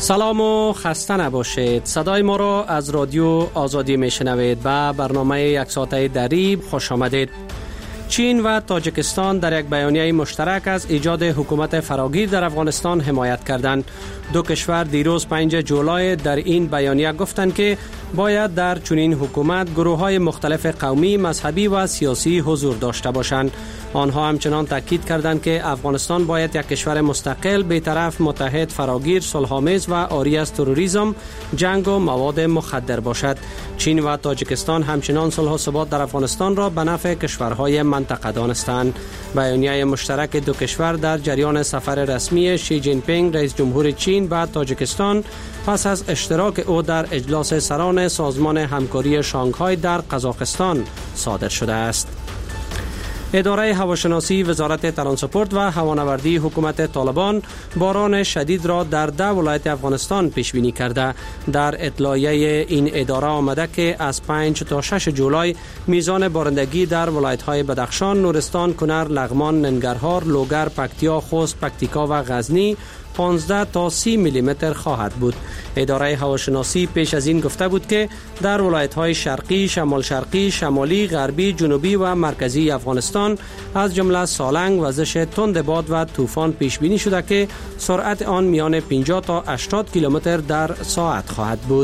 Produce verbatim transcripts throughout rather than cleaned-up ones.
سلام و خسته نباشید. صدای ما را از رادیو آزادی میشنوید و برنامه یک ساعته دریب خوش آمدید. چین و تاجیکستان در یک بیانیه مشترک از ایجاد حکومت فراگیر در افغانستان حمایت کردند. دو کشور دیروز پنجم جولای در این بیانیه گفتند که باید در چنین حکومت گروه‌های مختلف قومی، مذهبی و سیاسی حضور داشته باشند. آنها همچنان تاکید کردند که افغانستان باید یک کشور مستقل، بی‌طرف، متحد، فراگیر، صلح‌آمیز و عاری از تروریسم، جنگ و مواد مخدر باشد. چین و تاجیکستان همچنان صلح و ثبات در افغانستان را به نفع کشورهای منطقه دانستند. بیانیه مشترک دو کشور در جریان سفر رسمی شی جین پینگ رئیس جمهور چین و تاجیکستان پس از اشتراک او در اجلاس سران سازمان همکاری شانگهای در قزاقستان صادر شده است. اداره هواشناسی وزارت ترانسپورت و هوانوردی حکومت طالبان باران شدید را در ده ولایت افغانستان پیش بینی کرده. در اطلاعیه این اداره آمده که از پنج تا شش جولای میزان بارندگی در ولایت‌های بدخشان، نورستان، کنر، لغمان، ننگرهار، لوگر، پکتیا، خوست، پکتیکا و غزنی پانزده تا سی میلی متر خواهد بود. اداره هواشناسی پیش از این گفته بود که در ولایت‌های شرقی، شمال شرقی، شمالی، غربی، جنوبی و مرکزی افغانستان از جمله سالنگ وزش تند باد و طوفان پیش بینی شده که سرعت آن میان پنجاه تا هشتاد کیلومتر در ساعت خواهد بود.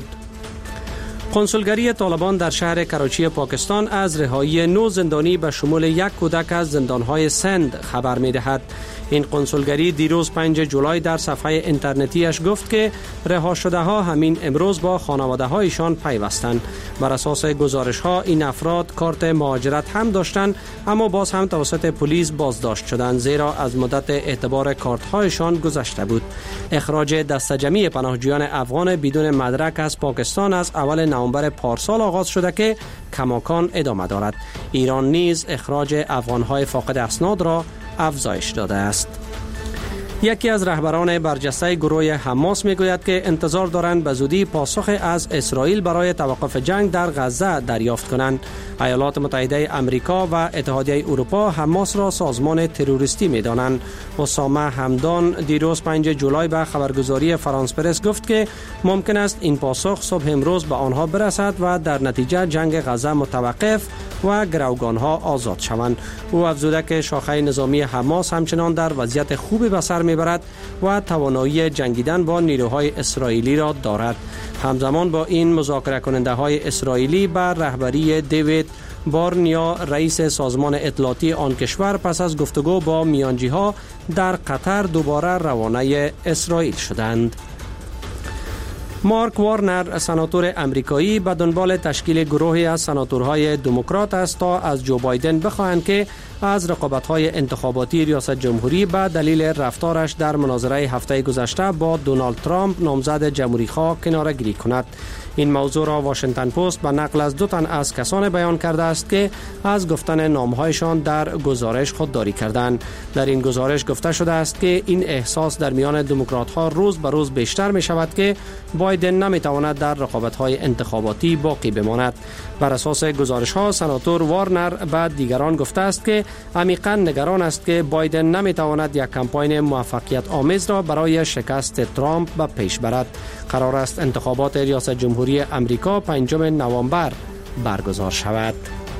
کنسولگری طالبان در شهر کراچی پاکستان از رهایی نو زندانی به شمول یک کودک از زندانهای سند خبر می دهد. این کنسولگری دیروز پنجم جولای در صفحه اینترنتیش گفت که رها شده ها همین امروز با خانواده هایشان پیوستند. بر اساس گزارش ها این افراد کارت مهاجرت هم داشتند، اما باز هم توسط پلیس بازداشت شدند زیرا از مدت اعتبار کارت هایشان گذشته بود. اخراج دسته جمعی پناهجویان افغان بدون مدرک از پاکستان از اول نوامبر پارسال آغاز شده که کماکان ادامه دارد. ایران نیز اخراج افغان‌های فاقد اسناد را افزایش داده است. یکی از رهبران برجسته گروه حماس میگوید که انتظار دارند به زودی پاسخ از اسرائیل برای توقف جنگ در غزه دریافت کنند. ایالات متحده آمریکا و اتحادیه اروپا حماس را سازمان تروریستی می‌دانند. اسامه همدان دیروز پنجم جولای به خبرگزاری فرانس پرس گفت که ممکن است این پاسخ صبح امروز به آنها برسد و در نتیجه جنگ غزه متوقف و گروگانها آزاد شوند. او افزوده که شاخه نظامی حماس همچنان در وضعیت خوبی به سر میبرد و توانایی جنگیدن با نیروهای اسرائیلی را دارد. همزمان با این مذاکره کننده های اسرائیلی بر رهبری دیوید بارنیا رئیس سازمان اطلاعاتی آن کشور پس از گفتگو با میانجی ها در قطر دوباره روانه اسرائیل شدند. مارک وارنر سناتور امریکایی به دنبال تشکیل گروهی از سناتورهای دموکرات است تا از جو بایدن بخواهند که از رقابت‌های انتخاباتی ریاست جمهوری به دلیل رفتارش در مناظره هفته گذشته با دونالد ترامپ نامزد جمهوری‌خواه کناره‌گیری کند. این موضوع را واشنگتن پست به نقل از دو تن از کسان بیان کرده است که از گفتن نامهایشان در گزارش خودداری کردند. در این گزارش گفته شده است که این احساس در میان دموکرات‌ها روز به روز بیشتر می شود که بایدن نمیتواند در رقابت‌های انتخاباتی باقی بماند. بر اساس گزارش‌ها سناتور وارنر بعد دیگران گفته است که عمیقاً نگران است که بایدن نمیتواند یک کمپاین موفقیت آمیز را برای شکست ترامپ به پیش برد. قرار است انتخابات ریاست جمهوری امریکا پنجم نوامبر برگزار شود.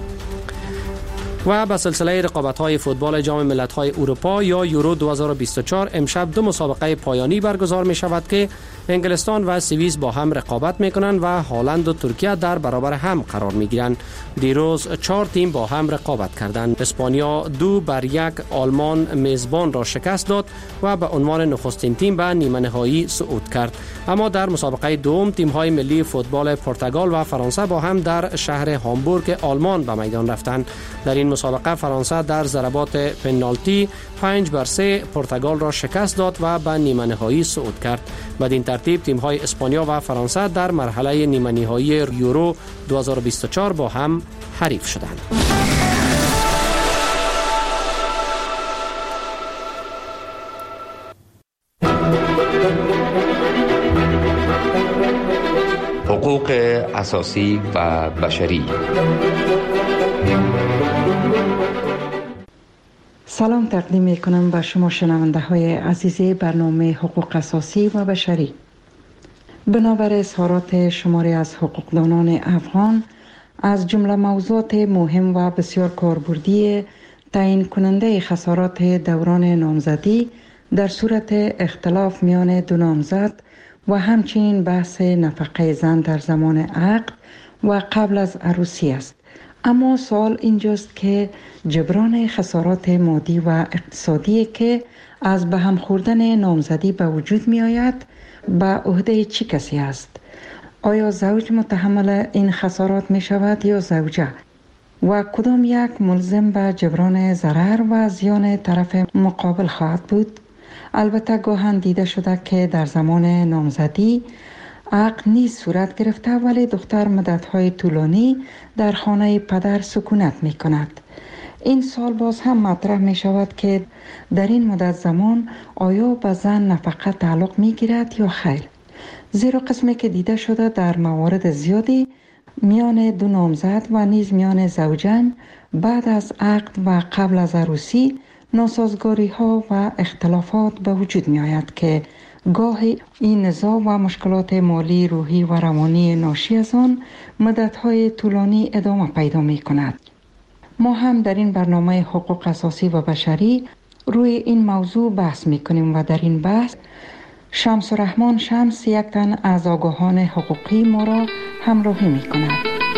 و به سلسله رقابت‌های فوتبال جام ملت‌های اروپا یا یورو دو هزار و بیست و چهار امشب دو مسابقه پایانی برگزار می شود که انگلستان و سوئیس با هم رقابت می کنند و هالند و ترکیه در برابر هم قرار می گیرند. دیروز چهار تیم با هم رقابت کردند. اسپانیا دو بر یک آلمان میزبان را شکست داد و به عنوان نخستین تیم به نیمه نهایی صعود کرد. اما در مسابقه دوم تیم‌های ملی فوتبال پرتغال و فرانسه با هم در شهر هامبورگ آلمان به میدان رفتند. در این مسابقه فرانسه در ضربات پنالتی پنج بر سه پرتغال را شکست داد و به نیمه نهایی صعود کرد. بدین ترتیب تیم‌های اسپانیا و فرانسه در مرحله نیمه نهایی یورو دو هزار و بیست و چهار با هم حریف شدند. حقوق اساسی و بشری. سلام تقدیم می کنم به شما شنونده های عزیز برنامه حقوق اساسی و بشری. بنابر اظهارات شماری از حقوقدانان افغان، از جمله موضوعات مهم و بسیار کاربردی تعیین کننده خسارات دوران نامزدی در صورت اختلاف میان دو نامزد و همچنین بحث نفقه زن در زمان عقد و قبل از عروسی است. اما سوال اینجاست که جبران خسارات مادی و اقتصادی که از به هم خوردن نامزدی به وجود می آید به عهده چه کسی است؟ آیا زوج متحمل این خسارات می شود یا زوجه؟ و کدام یک ملزم به جبران ضرر و زیان طرف مقابل خواهد بود؟ البته گاهن دیده شده که در زمان نامزدی عقد نیز صورت گرفته ولی دختر مدت‌های طولانی در خانه پدر سکونت می کند. این سال باز هم مطرح می شود که در این مدت زمان آیا به زن نفقه تعلق می گیرد یا خیر؟ زیرا قسمی که دیده شده در موارد زیادی میان دو نامزد و نیز میان زوجین بعد از عقد و قبل از عروسی ناسازگاری ها و اختلافات به وجود می آید که گاهی این نزاع و مشکلات مالی، روحی و روانی ناشی از آن مدت‌های طولانی ادامه پیدا می کند. ما هم در این برنامه حقوق اساسی و بشری روی این موضوع بحث می کنیم و در این بحث شمس الرحمن شمس یک تن از آگاهان حقوقی ما را همراهی می کند.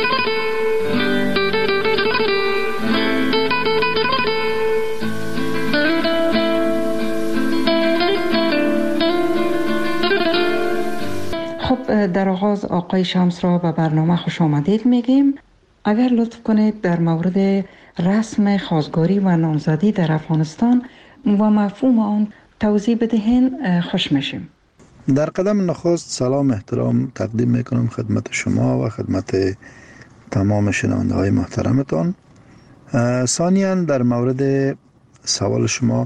خب در آغاز آقای شمس را به برنامه خوش آمدید میگیم. اگر لطف کنید در مورد رسم خواستگاری و نامزدی در افغانستان و مفهوم آن توضیح بدهین خوش میشیم. در قدم نخست سلام احترام تقدیم میکنم خدمت شما و خدمت تمام شنونده های محترمتان. ثانیاً در مورد سوال شما،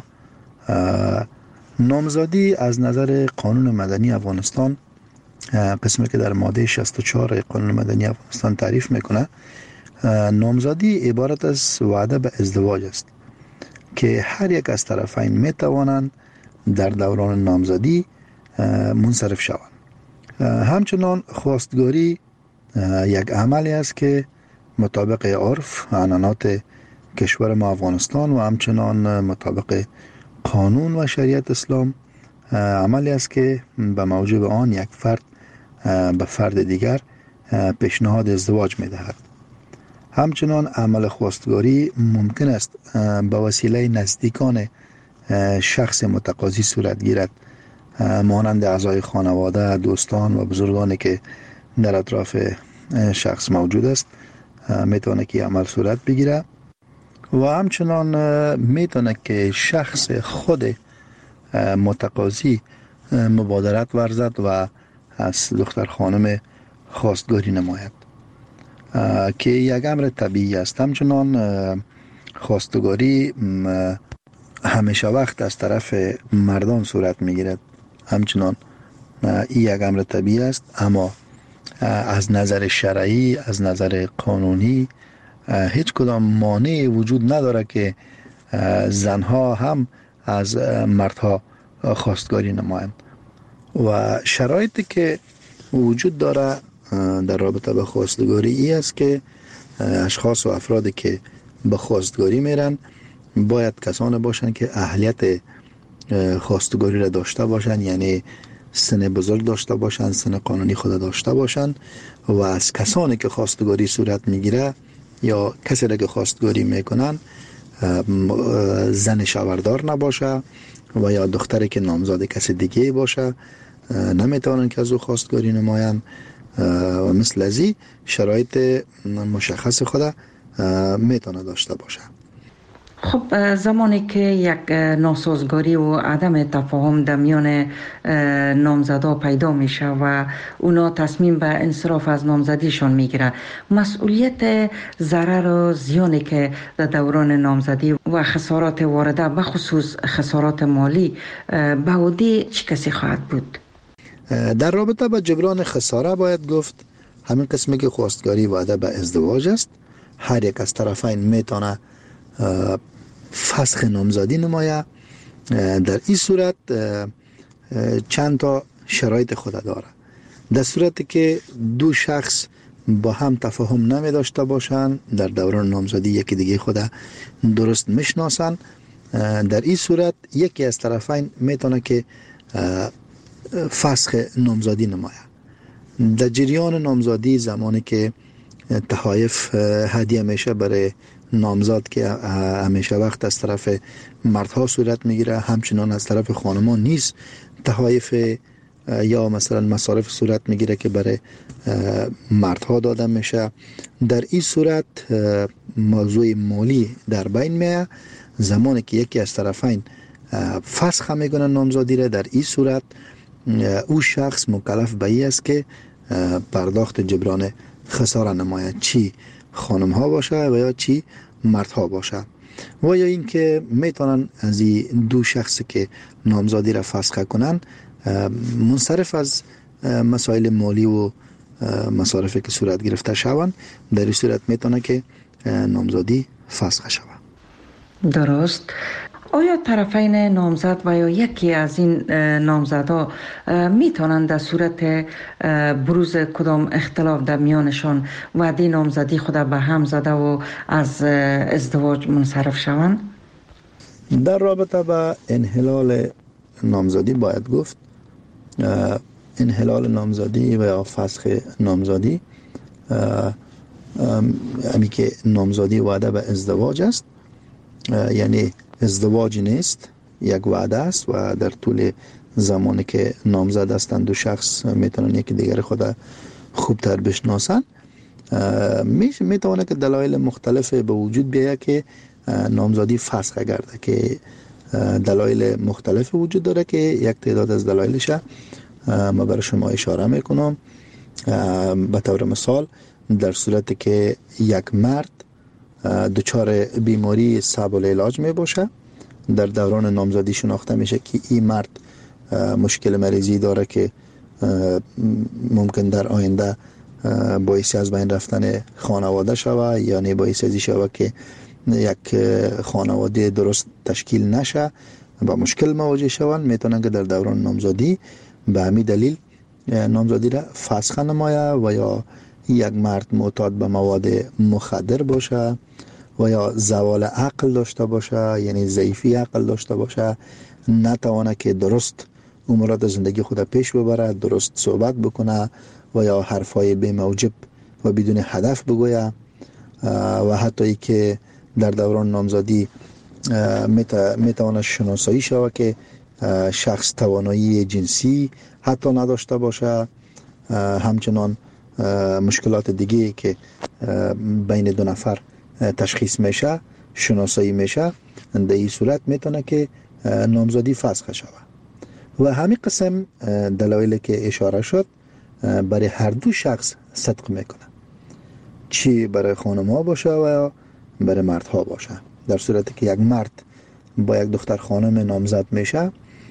نامزدی از نظر قانون مدنی افغانستان، قسمی که در ماده شصت و چهار قانون مدنی افغانستان تعریف میکنه، نامزدی عبارت از وعده به ازدواج است که هر یک از طرفین میتوانند در دوران نامزدی منصرف شوند. همچنان خواستگاری یک عملی است که مطابق عرف عنعنات کشور ما افغانستان و همچنان مطابق قانون و شریعت اسلام عملی است که به موجب آن یک فرد به فرد دیگر پیشنهاد ازدواج می‌دهد. همچنان عمل خواستگاری ممکن است به وسیله نزدیکان شخص متقاضی صورت گیرد، مانند اعضای خانواده، دوستان و بزرگانی که در اطراف شخص موجود است میتونه که عمل صورت بگیره و همچنان میتونه که شخص خود متقاضی مبادرت ورزد و از دختر خانم خواستگاری نماید که یک امر طبیعی است. همچنان خواستگاری همیشه وقت از طرف مردان صورت میگیرد، همچنان این یک امر طبیعی است، اما از نظر شرعی، از نظر قانونی هیچ کدام مانعی وجود نداره که زنها هم از مردها خواستگاری نمایند. و شرایطی که وجود داره در رابطه به خواستگاری ای است که اشخاص و افرادی که به خواستگاری میرن باید کسانی باشند که اهلیت خواستگاری را داشته باشند، یعنی سن بزرگ داشته باشند، سن قانونی خود داشته باشند و از کسانی که خواستگاری صورت میگیره یا کسی را که خواستگاری میکنن زن شوهردار نباشه و یا دختری که نامزد کسی دیگه باشه نمیتونن که از او خواستگاری نمایند و مثل ازی شرایط مشخص خود میتونه داشته باشه. خب زمانی که یک ناسازگاری و عدم تفاهم در میان نامزدا پیدا میشه و اونا تصمیم به انصراف از نامزدیشان میگیره، مسئولیت ضرر و زیانی که در دوران نامزدی و خسارات وارده به خصوص خسارات مالی به عهده چه کسی خواهد بود؟ در رابطه با جبران خساره باید گفت همین قسمی که خواستگاری وعده به ازدواج است، هر یک از طرفین میتونه فسخ نامزدی نمایه. در این صورت چند تا شرایط خود داره. در صورتی که دو شخص با هم تفاهم نمی داشته باشند، در دوران نامزدی یکی دیگه خود درست میشناسن، در این صورت یکی از طرفین میتونه که فسخ نامزدی نماید. در جریان نامزدی زمانی که تحایف هدیه میشه برای نامزد که همیشه وقت از طرف مردها صورت میگیره، همچنان از طرف خانمان نیست تحایف یا مثلا مصارف صورت میگیره که برای مردها داده میشه. در این صورت موضوع مالی در بین میه. زمانی که یکی از طرفین فسخ میکنه نامزدی را، در این صورت او شخص مکلف به این است که پرداخت جبران خساره نماید، چی خانم ها باشه و یا چی مردها باشه. و یا اینکه میتونن از این دو شخصی که نامزدی را فسخ کنن منصرف از مسائل مالی و مصارفی که صورت گرفته شوند، در این صورت میتونه که نامزدی فسخ شود. درست. آیا طرفین نامزد و یا یکی از این نامزدها میتونند در صورت بروز کدام اختلاف در میانشان وعده نامزدی خود به هم زده و از ازدواج منصرف شوند؟ در رابطه با انحلال نامزدی باید گفت انحلال نامزدی و یا فسخ نامزدی امی که نامزدی وعده به ازدواج است، یعنی ازدواج نیست، یک وعده است و در طول زمانی که نامزد هستند دو شخص میتونن یکی دیگر خود خوبتر بشناسن. میتونه که دلایل مختلف به وجود بیاید که نامزدی فسخ گرده، که دلایل مختلف وجود داره که یک تعداد از دلایلش ما برای شما اشاره میکنم. به طور مثال در صورتی که یک مرد دچار بیماری صعب العلاج می باشه، در دوران نامزدی شناخته میشه که این مرد مشکل مریضی داره که ممکن در آینده باعث از بین رفتن خانواده شوه یا نه باعث ازی شوه که یک خانواده درست تشکیل نشه با مشکل مواجه شوند، میتونن که در دوران نامزدی به همین دلیل نامزدی را فسخ نماید. و یا یک مرد معتاد به مواد مخدر باشه و یا زوال عقل داشته باشه، یعنی ضعیفی عقل داشته باشه، نتوانه که درست امورات زندگی خود پیش ببره، درست صحبت بکنه و یا حرفای بی موجب و بدون هدف بگویه، و حتی ای که در دوران نامزدی میتوانه شناسایی شوه که شخص توانایی جنسی حتی نداشته باشه، همچنان مشکلات دیگه که بین دو نفر تشخیص میشه شناسایی میشه، در این صورت میتونه که نامزدی فسخ شود. و همین قسم دلایلی که اشاره شد برای هر دو شخص صدق میکنه، چی برای خانم ها باشه و یا برای مرد ها باشه. در صورتی که یک مرد با یک دختر خانم نامزد میشه،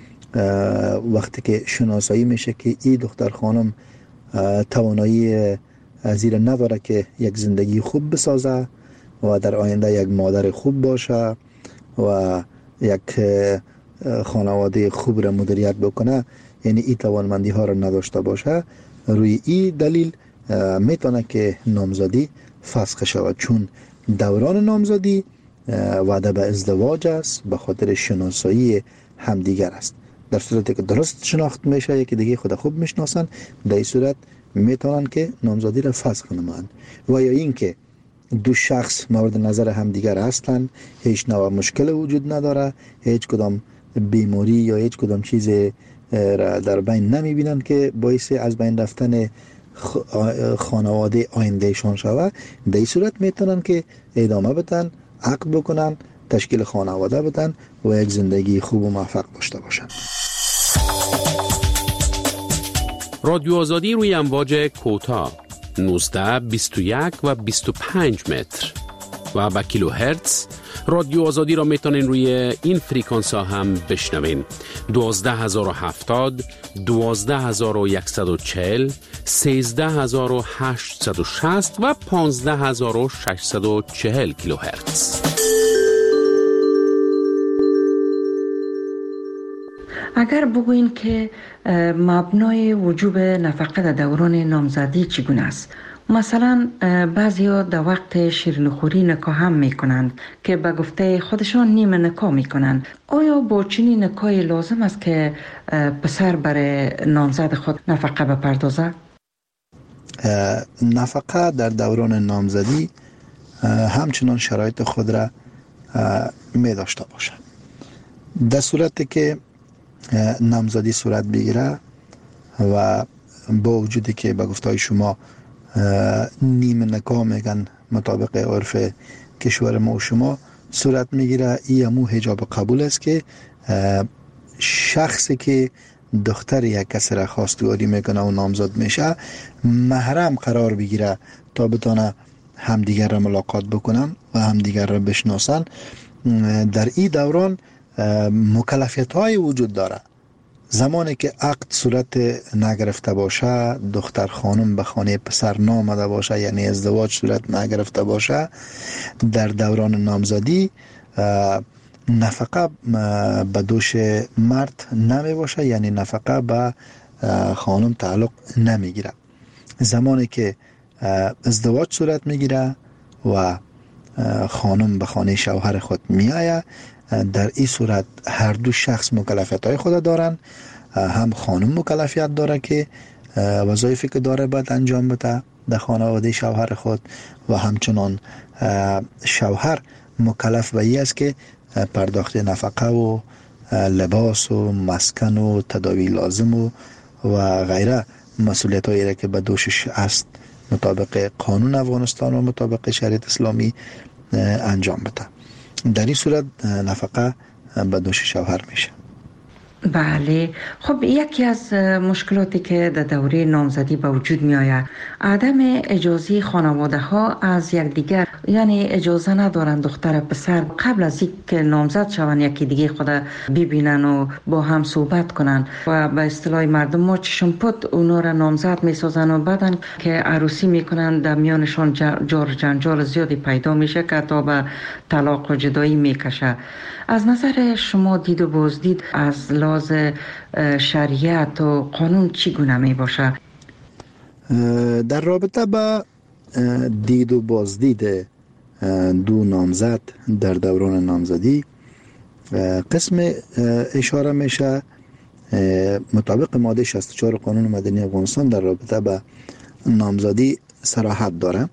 وقتی که شناسایی میشه که این دختر خانم توانایی زیر نداره که یک زندگی خوب بسازه و در آینده یک مادر خوب باشه و یک خانواده خوب را مدیریت بکنه، یعنی این توانمندی ها را نداشته باشه، روی این دلیل میتونه که نامزدی فسخ شود، چون دوران نامزدی وعده به ازدواج است، به خاطر شناسایی همدیگر است. در صورتی که درست شناخت میشه، یکی دیگه خود خوب میشناسن، در این صورت میتونن که نامزدی را فسخ نمایند. و یا اینکه دو شخص مورد نظر همدیگر هستند، هیچ نوع مشکل وجود نداره، هیچ کدام بیماری یا هیچ کدام چیز را در بین نمیبینن که باعث از بین رفتن خانواده آیندهشان شود، در این صورت میتونن که ادامه بدن، عقد بکنن، تشکیل خانواده بدن و یک زندگی خوب و موفق داشته باشن. رادیو آزادی روی امواج کوتاه نوزده، بیست و یک و بیست و پنج متر و با کیلو هرتز. رادیو آزادی را میتونین روی این فریکانس ها هم بشنوین: دوازده هزار و هفتاد، دوازده هزار و صد و چهل، سیزده هزار و هشتصد و شصت و پانزده هزار و ششصد و چهل کیلو هرتز. اگر بگوین که مبنای وجوب نفقه در دوران نامزدی چگونه است؟ مثلا بعضیا در وقت شیرینیخوری نکاح هم میکنند که به گفته خودشان نیمه نکاح میکنند. آیا با چنین نکاحی لازم است که پسر برای نامزد خود نفقه بپردازد؟ نفقه در دوران نامزدی همچنان شرایط خود را می داشته باشد. در صورتی که نامزدی صورت بگیره و با وجودی که به گفته شما نیمه نکاح میگن مطابق عرف کشور ما و شما صورت میگیره، این همون حجاب قبول است که شخصی که دختر یک کس را خواستگاری میکنه و نامزد میشه محرم قرار بگیره تا بتونه همدیگر را ملاقات بکنن و همدیگر را بشناسن. در این دوران مکلفیت های وجود داره. زمانی که عقد صورت نگرفته باشه، دختر خانم به خانه پسر نامده باشه، یعنی ازدواج صورت نگرفته باشه، در دوران نامزدی نفقه به دوش مرد نمی باشه، یعنی نفقه به خانم تعلق نمیگیره. زمانی که ازدواج صورت میگیره و خانم به خانه شوهر خود میآید، در این صورت هر دو شخص مکلفیت های خود دارن. هم خانم مکلفیت داره که وظایفی که داره باید انجام بده در خانواده شوهر خود و همچنان شوهر مکلف به این است که پرداخت نفقه و لباس و مسکن و تداوی لازم و, و غیره مسئولیت هایی که به دوشش است مطابق قانون افغانستان و مطابق شریعت اسلامی انجام بده. در این صورت نفقه به دوش شوهر میشه. بله. خب یکی از مشکلاتی که در دوره نامزدی به وجود می آید عدم اجازه خانواده ها از یکدیگر، یعنی اجازه ندارن دختر پسر قبل از اینکه نامزد شوند یکی دیگه خود ببینن و با هم صحبت کنن و به اصطلاح مردم ما چشم پد اونا را نامزد می سازن و بعدن که عروسی میکنن در میانشان جار جنجال زیادی پیدا میشه که تا به طلاق و جدایی میکشه. از نظر شما دید و بازدید از لحاظ شریعت و قانون چگونه می باشه؟ در رابطه با دید و بازدید دو نامزد در دوران نامزدی قسم اشاره میشه مطابق ماده شصت و چهار قانون مدنی افغانستان در رابطه با نامزدی صراحت داره،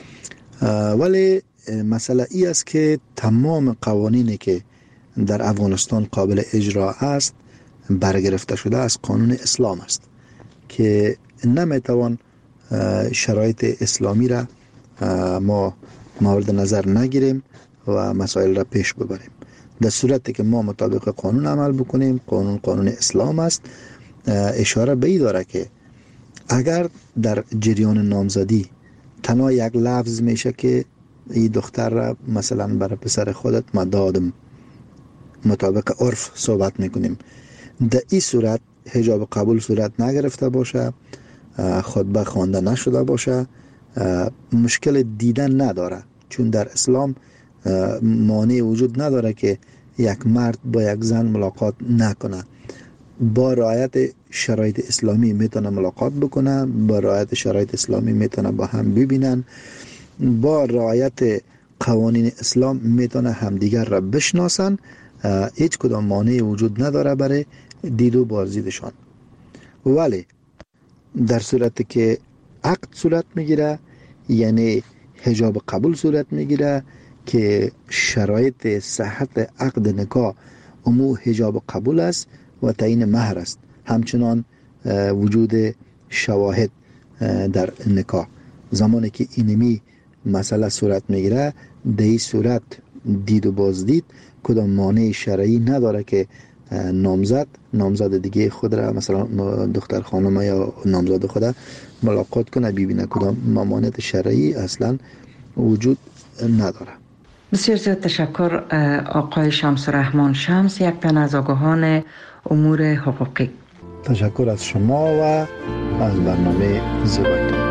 ولی مسئله ای است که تمام قوانینی که در افغانستان قابل اجرا است برگرفته شده از قانون اسلام است که نمیتوان شرایط اسلامی را ما مورد نظر نگیریم و مسائل را پیش ببریم. در صورتی که ما مطابق قانون عمل بکنیم، قانون قانون اسلام است، اشاره به این داره که اگر در جریان نامزدی تنها یک لفظ میشه که این دختر را مثلا برای پسر خودت مدادم مطابق عرف صحبت میکنیم، در این صورت حجاب قبول صورت نگرفته باشه، خطبه خوانده نشده باشه، مشکل دیدن نداره، چون در اسلام مانع وجود نداره که یک مرد با یک زن ملاقات نکنه. با رعایت شرایط اسلامی میتونه ملاقات بکنه، با رعایت شرایط اسلامی میتونه با هم ببینن، با رعایت قوانین اسلام میتونه همدیگر را بشناسن. هیچ کدام مانع وجود نداره برای دید و بازدیدشان. ولی در صورتی که عقد صورت میگیره، یعنی حجاب قبول صورت میگیره که شرایط صحت عقد نکاح امو حجاب قبول است و تعیین مهر است، همچنان وجود شواهد در نکاح. زمانی که اینمی مسئله صورت میگیره، در این صورت دید و بازدید کدام مانع شرعی نداره که نامزد نامزد دیگه خود را مثلا دختر خانم یا نامزد خود ملاقات کنه ببینه، کدام ممانعت شرعی اصلا وجود نداره. بسیار زیاد تشکر آقای شمس الرحمن شمس، یک تن از آگاهان امور حقوقی. تشکر از شما و از برنامه زیبایتون.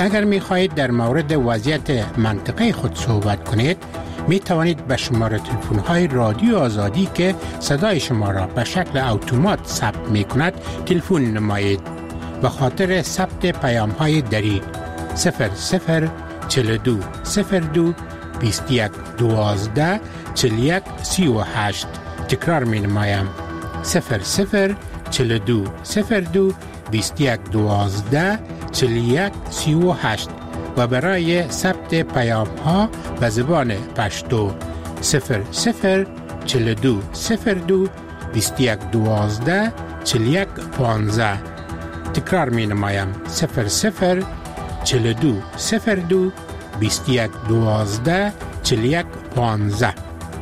اگر می خواهید در مورد وضعیت منطقه خود صحبت کنید، می توانید به شماره تلفن های رادیو آزادی که صدای شما را به شکل اتومات ثبت می کند تلفن نمایید. به خاطر ثبت پیام های دری صفر صفر چهل و دو صفر دو بیست و یک دوازده چهل و یک سی و هشت. تکرار می نمایم صفر صفر چهل و دو صفر دو بیست و یک دوازده چهل و یک سی و هشت و برای ثبت پیام ها به زبان پشتو صفر صفر چهل و دو صفر دو بیست و یک دوازده چهل و یک پانزده. تکرار می نمایم صفر صفر چهل و دو صفر دو بیست و یک دوازده چهل و یک پانزده.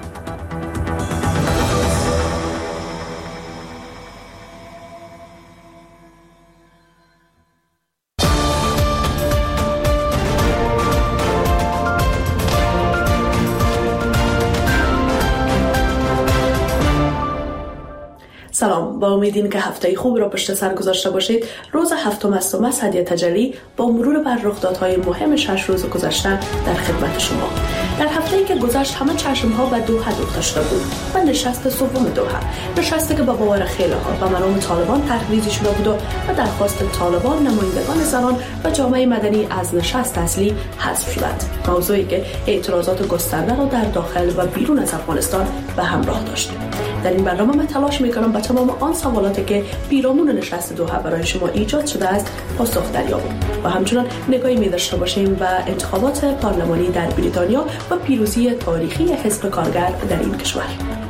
سلام، با امیدیم که هفته خوب را پشت سر گذاشته باشید. روز هفتم است و مذهدی تجلی با مرور بر رخدادهای مهم شش روز گذشته در خدمت شما. در هفته‌ای که گذشت همه چشم‌ها به دوحه دوخته شده بود و نشست سوم دوحه، نشستی که با باور خیلی‌ها به مرام طالبان تحریزی شده بود و درخواست طالبان نمایندگان زنان و جامعه مدنی از نشست اصلی حذف شدند. موضوعی که اعتراضات گسترده را در داخل و بیرون از افغانستان به همراه داشت. در این برنامه من تلاش می‌کنم به تمام آن سوالاتی که پیرامون نشست دوحه برای شما ایجاد شده است پاسخ دریابیم و همچنان نگاهی می‌داشته باشیم به انتخابات پارلمانی در بریتانیا و پیروزی تاریخی حزب کارگر در این کشور.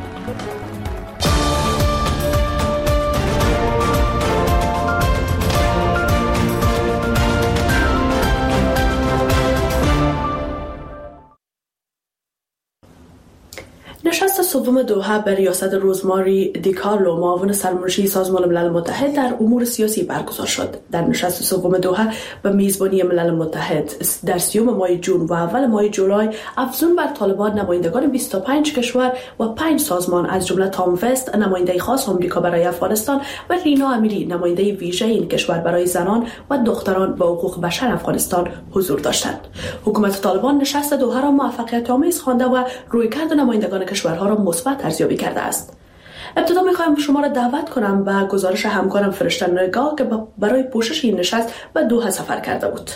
نشست سوم دوحه به ریاست روزماری دیکارلو، معاون سرمنشی سازمان ملل متحد در امور سیاسی برگزار شد. در نشست سوم دوحه به میزبانی ملل متحد در سیوم ماه جون و اول ماه جولای افزون بر طالبان نمایندگان بیست و پنج کشور و پنج سازمان از جمله تام وست نماینده خاص آمریکا برای افغانستان و لینا امیری نماینده ویژه این کشور برای زنان و دختران و حقوق بشر افغانستان حضور داشتند. حکومت طالبان نشست دوحه را موفقیت آمیز خوانده و رویکرد نمایندگان کشورها را مثبت ارزیابی کرده است. ابتدا میخوایم شما را دعوت کنم به گزارش همکارم فرشته نگاه که برای پوشش این نشست به دوحه سفر کرده بود.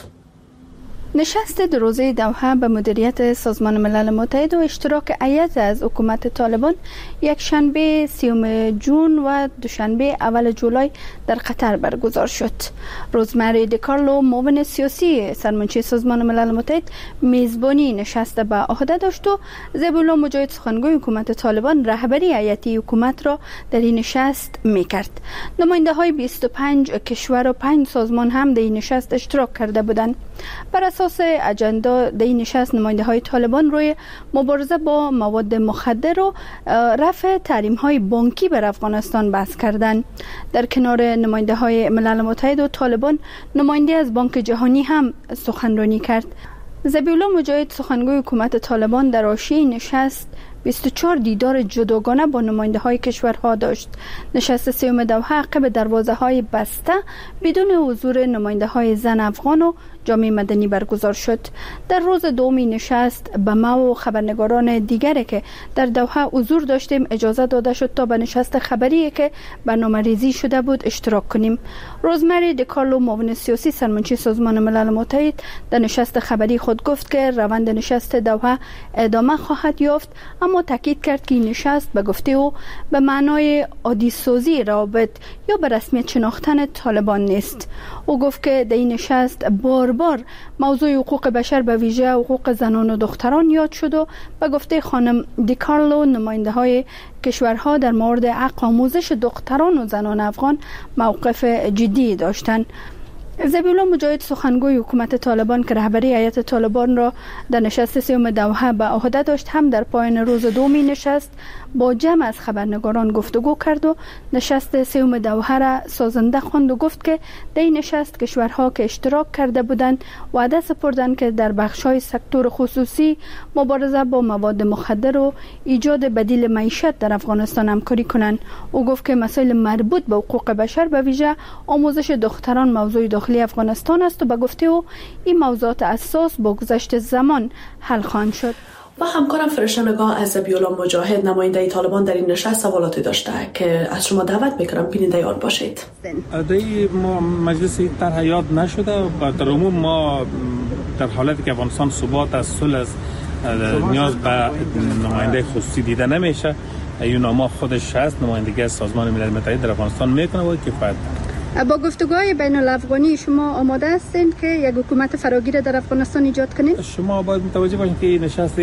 نشست دو روزه دوحه به مدیریت سازمان ملل متحد و اشتراک هیئت از حکومت طالبان یک شنبه سیوم جون و دوشنبه اول جولای در قطر برگزار شد. روزمری دیکارلو، معاون سیاسی سرمنشی سازمان ملل متحد، میزبانی نشست به عهده داشت و زبی‌الله مجاهد، سخنگوی حکومت طالبان، رهبری هیئتی حکومت را در این نشست میکرد. نماینده های بیست و پنج کشور و پنج سازمان هم در این نشست اشتراک کرده بودند. بر اساس اجندا در این نشست نماینده های طالبان روی مبارزه با مواد مخدر و رفع تحریم های بانکی بر افغانستان بحث کردند. در کنار نماینده های ملل متحد و طالبان، نماینده از بانک جهانی هم سخنرانی کرد. زبی‌الله مجاهد، سخنگوی حکومت طالبان، در حاشیه نشست بیست و چهار دیدار جداگانه با نماینده های کشورها داشت. نشست سوم دوحه عقب دروازه های بسته بدون حضور نماینده های زن افغان و جامعه مدنی برگزار شد. در روز دومی نشست به ما و خبرنگاران دیگری که در دوحه حضور داشتیم اجازه داده شد تا به نشست خبری که برنامه‌ریزی شده بود اشتراک کنیم. روزمری دیکارلو، معاون سیاسی سرمنشی سازمان ملل متحد، در نشست خبری خود گفت که روند نشست دوحه ادامه خواهد یافت، اما تاکید کرد که این نشست به گفته او به معنای عادی سازی روابط یا به رسمیت شناختن طالبان نیست. او گفت که در این نشست بار بار موضوع حقوق بشر به ویژه حقوق زنان و دختران یاد شد و به گفته خانم دیکارلو نماینده های کشورها در مورد حق آموزش دختران و زنان افغان موقف جدی داشتند. زبی‌الله مجاهد، سخنگوی حکومت طالبان که رهبری هیئت طالبان را در نشست سوم دوحه به عهده داشت، هم در پایان روز دومی نشست با جمع از خبرنگاران گفتگو کرد و نشست سوم دوحه را سازنده خواند و گفت که در این نشست کشورها که اشتراک کرده بودند وعده سپردند که در بخش‌های سکتور خصوصی، مبارزه با مواد مخدر و ایجاد بدیل معیشت در افغانستان همکاری کنند. او گفت که مسائل مربوط به حقوق بشر به ویژه آموزش دختران موضوع داخلی افغانستان است و به گفته او این موضوعات اساس با گذشت زمان حل خواهند شد. و همکارم فرشته نگاه از ذبیح‌الله مجاهد نماینده طالبان در این نشست سوالاتی داشته که از شما دعوت میکنم بیننده آن باشید. ادعای ما مجلس طرح یاد نشده و در عموم ما در حالتی که افغانستان ثبات از صلح است نیاز به نماینده خصوصی دیده نمیشه. یوناما خودش هست، نمایندگی از سازمان ملل متحد در افغانستان میکنه و کفایت. با گفتگوهای بین الافغانی شما آماده هستین که یک حکومت فراگیر در افغانستان ایجاد کنید؟ شما باید متوجه باشید که نشست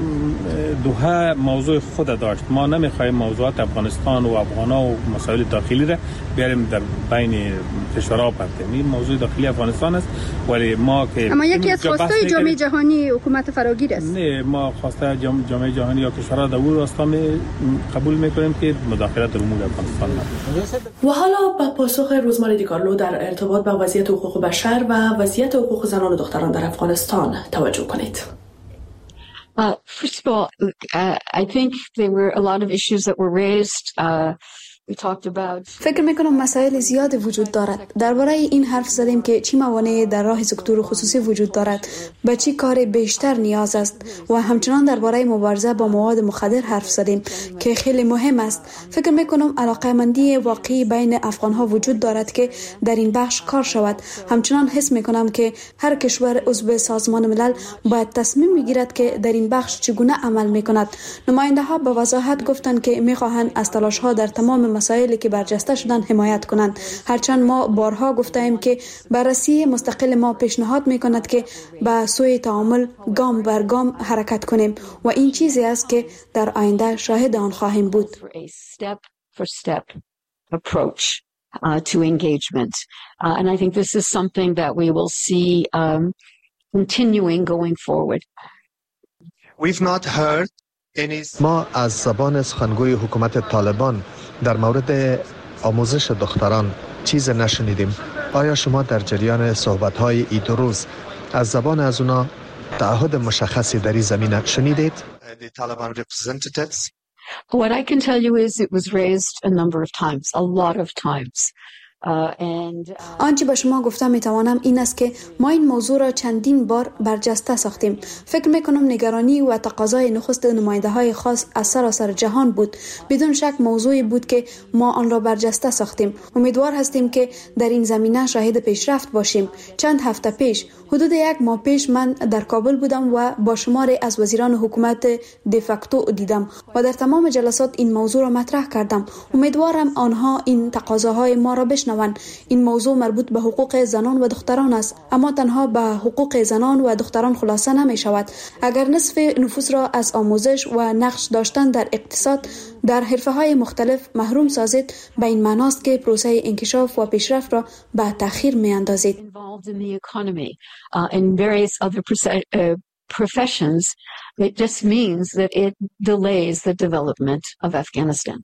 دوحه موضوع خود داشت. ما نمیخوایم موضوعات افغانستان و افغانا و مسائل داخلی را بیاریم در بین کشورها پرتیم. این موضوع داخلی افغانستان است ولی ما که اما یکی از خواستای جامعه جهانی حکومت فراگیر است. نه، ما خواسته جامعه جهانی یا کشورها در اون راستا قبول میکنیم که مداخله در امور افغانستان نباشه. و حالا با پاسخ روزمره دیکارلو در ارتباط با وضعیت حقوق بشر و وضعیت حقوق زنان و دختران در افغانستان توجه کنید. Uh, first of all, uh, I think there were a lot of issues that were raised. Uh, we talked about. فکر میکنم مسائل زیاد وجود دارد. درباره این حرف زدیم که چی موانع در راه سکتور خصوصی وجود دارد، به چی کار بیشتر نیاز است و همچنان درباره مبارزه با مواد مخدر حرف زدیم که خیلی مهم است. فکر میکنم علاقه‌مندی واقعی بین افغان‌ها وجود دارد که در این بخش کار شود. همچنان حس میکنم که هر کشور عضو سازمان ملل باید تصمیم بگیرد که در این بخش چگونه عمل میکند. نماینده‌ها به وضاحت گفتند که میخواهند از تلاش‌ها در تمام مسائلی که برجسته شدن حمایت کنند. هرچند ما بارها گفتیم که بررسی مستقل ما پیشنهاد میکند که به سوی تعامل گام بر گام حرکت کنیم و این چیزی است که در آینده شاهد آن خواهیم بود. Step for step approach uh, to engagement, uh, and I think this is something that we will see um, continuing going forward. We've not heard any. ما از زبان سخنگوی حکومت طالبان در مورد آموزش دختران چیز نشنیدیم. آیا شما در جریان صحبت‌های این دو روز از زبان از اونا تعهد مشخصی در این زمینه شنیدید؟ The Taliban representatives. What I can tell you is it was raised a number of times, a lot of times. آنچه به شما گفتم میتوانم این است که ما این موضوع را چندین بار برجسته ساختیم. فکر میکنم نگرانی و تقاضای نخست نماینده های خاص از سراسر جهان بود. بدون شک موضوعی بود که ما آن را برجسته ساختیم. امیدوار هستیم که در این زمینه شاهد پیشرفت باشیم. چند هفته پیش، حدود یک ماه پیش، من در کابل بودم و با شماری از وزیران حکومت دفاکتو دیدم و در تمام جلسات این موضوع را مطرح کردم. امیدوارم آنها این تقاضاهای ما را بشنوند. این موضوع مربوط به حقوق زنان و دختران است، اما تنها به حقوق زنان و دختران خلاصه نمی شود. اگر نصف نفوس را از آموزش و نقش داشتن در اقتصاد در حرفه‌های مختلف محروم سازید، به این معناست که پروسه انکشاف و پیشرفت را به تأخیر می اندازید. professions, it just means that it delays the development of Afghanistan.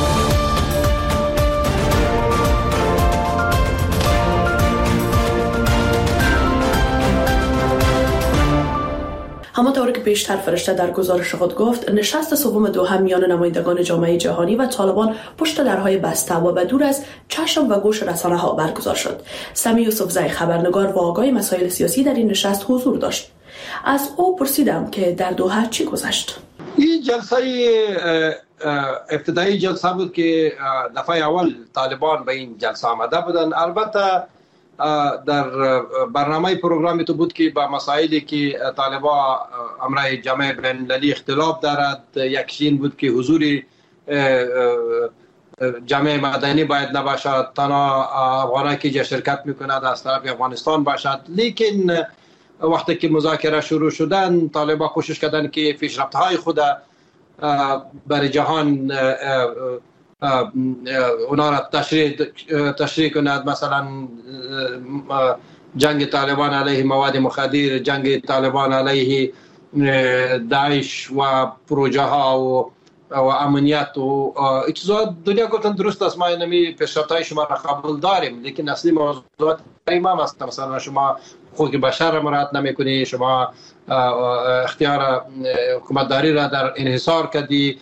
همانطور که پیشتر فرشته در گزارش خود گفت، نشست سوم دوحه میان نمایندگان جامعه جهانی و طالبان پشت درهای بسته و به دور از چشم و گوش رسانه ها برگزار شد. سمی یوسفزئی خبرنگار و آگاه مسائل سیاسی در این نشست حضور داشت. از او پرسیدم که در دوحه چی گذشت. این جلسه ابتدایی جلسه بود که دفعه اول طالبان به این جلسه آمده بودن. البته در برنامه پروگرامی تو بود که با مسائلی که طالبان امرای جامعه بین‌المللی اختلاف دارد، یکیش بود که حضور جامعه مدنی باید نباشد، تنها افغانایی که شرکت میکند از طرف افغانستان باشد. لیکن وقتی که مذاکره شروع شدن، طالبان کوشش کردن که پیشرفت‌های خود برای جهان اونا را تشریح تشریح کند. مثلا جنگ طالبان علیه مواد مخدر، جنگ طالبان علیه داعش و پروژه ها و و امنیت و اجزا. دنیا گفتن درست است، ما اینمی پیشرفت‌های شما را قبول داریم، لیکن اصلی موضوعات امام است. مثلا شما حقوق بشر را مراعات نمی‌کنی، شما اختیار حکومتداری را در انحصار کردی،